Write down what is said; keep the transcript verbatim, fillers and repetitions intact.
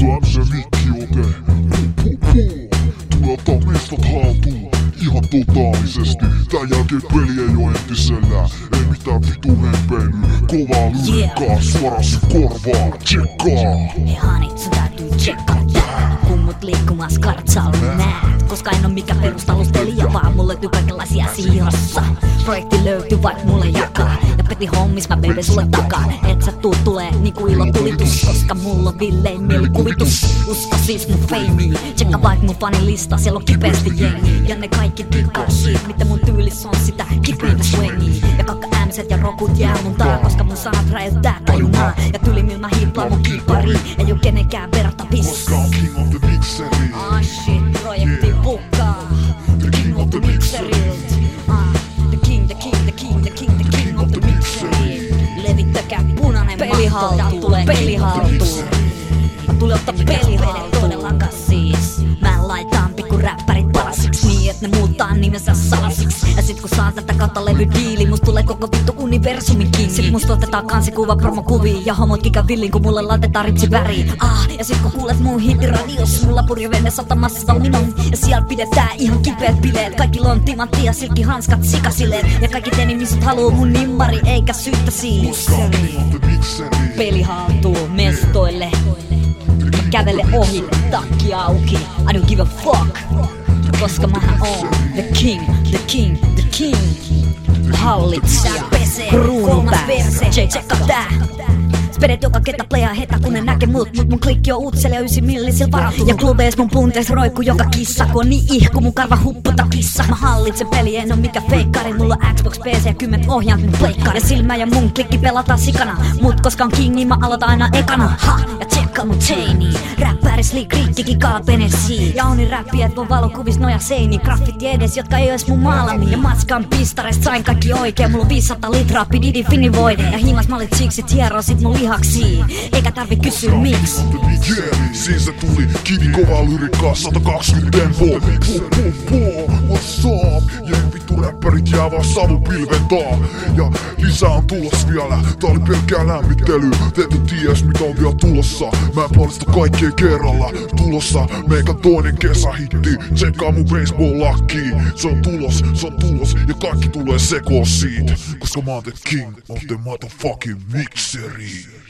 Se on M C Mikki-ote. Puh, puh, puh. Tulee ottaa mestat haltuun ihan totaalisesti. Tän jälkeen peli ei oo entisellään. Ei mitään vitu hempeilyä. Kovaa lyrikkaa suoraan sun korvaan. Tsekkaa! Hei hanit, sun täytyy tsekkaa tää. Kun mut liikkumas kartsalla näet. Koska en oo mikä perustalustelija, vaan mulla löytyy kaikenlaisia siirrossa. Projekti löytyy vaik mulle jakaa. Ja peti hommis mä baby sulle takaa. Et sä tuu tulee niinku ilotulitus. Koska mulla on villein mielikuvitus. Usko siis mun feimiin. Tsekka vaik mun fanilista, siellä on kipeästi jengi. Ja ne kaikki dikkaa siitä, miten mun tyylis on sitä kipeitä swingia. Ja kakka ämset ja rokut jää mun taa. Koska mun sanat räjäyttää tajunaa. Ja tylimil mä hiiplaan mun kiipariin. Ei oo kenenkään verrattavissa. King of the Mixeri. Ah shit, projekti bukkaa. The king of the mixerilt. Ah, the king, the king, the king, the king, the king of the mixeri. Levittäkää punainen pelihaltuun, tulee pelihaltuun. Mä tulen ottaa pelihaltuun. Todellakaan siis. Mä laitan pikku räppärit palasiksi niin, et ne muuttaa nimensä salasiksi. Ja sit kun saan tätä kautta levydiili, must tulee koko vittu universumin kiinni. Sit musta otetaan kansikuva promokuviin ja homot kikä villin, kun mulle laitetaan ripsi väriin. Ah, ja sit kun kuulet mun hittiradios, mulla purjevenne satamassa salminon. Ja siellä pidetään ihan kipeät bileet. Kaikilla on timantti ja silkkihanskat sikasileet. Ja kaikki te nimisut haluu mun nimmari, eikä syyttä siis. Peli haltuun mestoille. Mä kävele ohi, takki auki. I don't give a fuck. Koska mähän oon the king, the king, the king. Hallitsija, kruunupää. J, tsekka tää. Spedet joka ketä playaa heta kun ne näkee mut. Mut mun klikki on uutiselle ja ysi millisil varattu. Ja klubees mun punteis roikku joka kissa. Kun on niin ihku mun karva hupputa pissa. Mä hallitsen peli, en oo mikä feikkari. Mulla on Xbox, P C ja kymmen ohjaant mun pleikkari. Ja silmä ja mun klikki pelataan sikana. Mut koska on king niin mä aloitan aina ekana. Ha, ja tsekka mun chaini. Räppäris lii kriittikin kalpenesi. Ja oni räppiät mun valokuvis noja seini. Graffiti edes jotka ei oo edes mun maalami. Ja matskan pistarest sain kaikki oikein. Mulla on viisisataa litraa pididi finivoide. Ja himas mä olit chiksit hieroo sit mun lihaksi. Eikä tarvi kysyä miksi. Yeah, siis se tuli kivi kovaa lyrikkaa sata kaksikymmentä tempoa. Puh, puh, puh, what's up? Jee, vittu räppärit jää vaan savupilven taa. Ja lisää on tulos vielä, tää oli pelkkää lämmittely. Te ette ties mitä on vielä tulossa. Mä en paljasta kaikkea kerralla. Tulossa meikä toinen kesähitti. Tsekkaa mun baseball-lakkiin. Se on tulos, se on tulos ja kaikki tulee sekoon siitä. Koska mä oon the king of the motherfucking mixeri.